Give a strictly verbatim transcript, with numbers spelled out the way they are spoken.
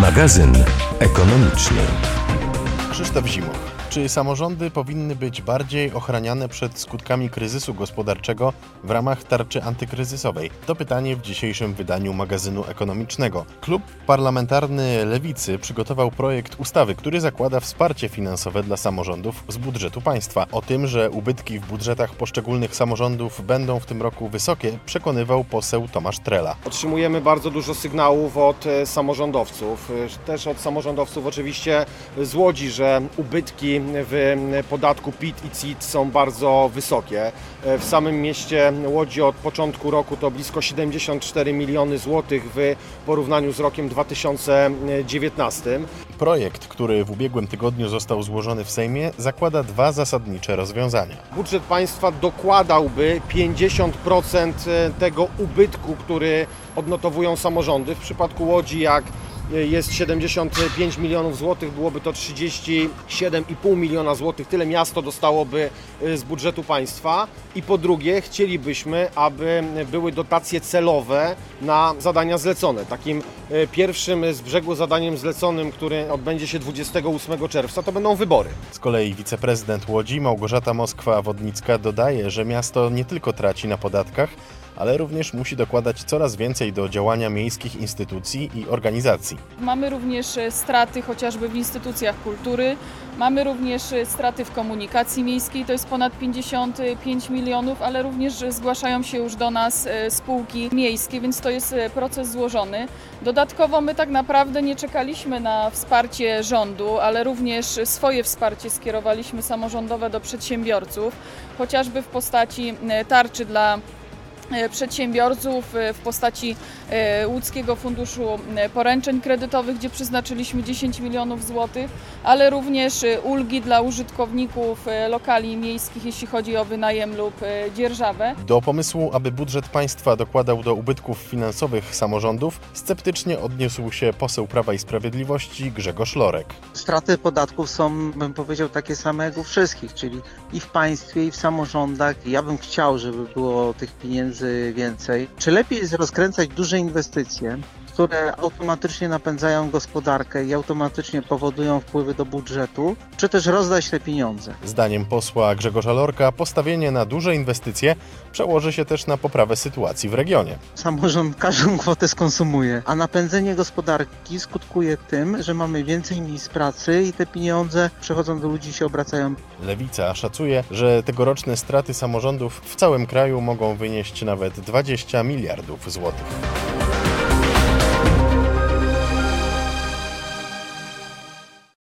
Magazyn ekonomiczny. Krzysztof Zimoch. Czy samorządy powinny być bardziej ochraniane przed skutkami kryzysu gospodarczego w ramach tarczy antykryzysowej? To pytanie w dzisiejszym wydaniu magazynu ekonomicznego. Klub Parlamentarny Lewicy przygotował projekt ustawy, który zakłada wsparcie finansowe dla samorządów z budżetu państwa. O tym, że ubytki w budżetach poszczególnych samorządów będą w tym roku wysokie, przekonywał poseł Tomasz Trela. Otrzymujemy bardzo dużo sygnałów od samorządowców, też od samorządowców oczywiście z Łodzi, że ubytki w podatku P I T i C I T są bardzo wysokie. W samym mieście Łodzi od początku roku to blisko siedemdziesiąt cztery miliony złotych w porównaniu z rokiem dwa tysiące dziewiętnastym. Projekt, który w ubiegłym tygodniu został złożony w Sejmie, zakłada dwa zasadnicze rozwiązania. Budżet państwa dokładałby pięćdziesiąt procent tego ubytku, który odnotowują samorządy. W przypadku Łodzi, jak jest siedemdziesiąt pięć milionów złotych, byłoby to trzydzieści siedem i pół miliona złotych. Tyle miasto dostałoby z budżetu państwa. I po drugie, chcielibyśmy, aby były dotacje celowe na zadania zlecone. Takim pierwszym z brzegu zadaniem zleconym, który odbędzie się dwudziestego ósmego czerwca, to będą wybory. Z kolei wiceprezydent Łodzi Małgorzata Moskwa-Wodnicka dodaje, że miasto nie tylko traci na podatkach, ale również musi dokładać coraz więcej do działania miejskich instytucji i organizacji. Mamy również straty chociażby w instytucjach kultury, mamy również straty w komunikacji miejskiej, to jest ponad pięćdziesiąt pięć milionów, ale również zgłaszają się już do nas spółki miejskie, więc to jest proces złożony. Dodatkowo my tak naprawdę nie czekaliśmy na wsparcie rządu, ale również swoje wsparcie skierowaliśmy samorządowe do przedsiębiorców, chociażby w postaci tarczy dla przedsiębiorców w postaci Łódzkiego Funduszu Poręczeń Kredytowych, gdzie przeznaczyliśmy dziesięć milionów złotych, ale również ulgi dla użytkowników lokali miejskich, jeśli chodzi o wynajem lub dzierżawę. Do pomysłu, aby budżet państwa dokładał do ubytków finansowych samorządów, sceptycznie odniósł się poseł Prawa i Sprawiedliwości Grzegorz Lorek. Straty podatków są, bym powiedział, takie same jak u wszystkich, czyli i w państwie, i w samorządach. Ja bym chciał, żeby było tych pieniędzy więcej. Czy lepiej jest rozkręcać duże inwestycje, które automatycznie napędzają gospodarkę i automatycznie powodują wpływy do budżetu, czy też rozdać te pieniądze? Zdaniem posła Grzegorza Lorka postawienie na duże inwestycje przełoży się też na poprawę sytuacji w regionie. Samorząd każdą kwotę skonsumuje, a napędzenie gospodarki skutkuje tym, że mamy więcej miejsc pracy i te pieniądze przechodzą do ludzi i się obracają. Lewica szacuje, że tegoroczne straty samorządów w całym kraju mogą wynieść nawet dwadzieścia miliardów złotych.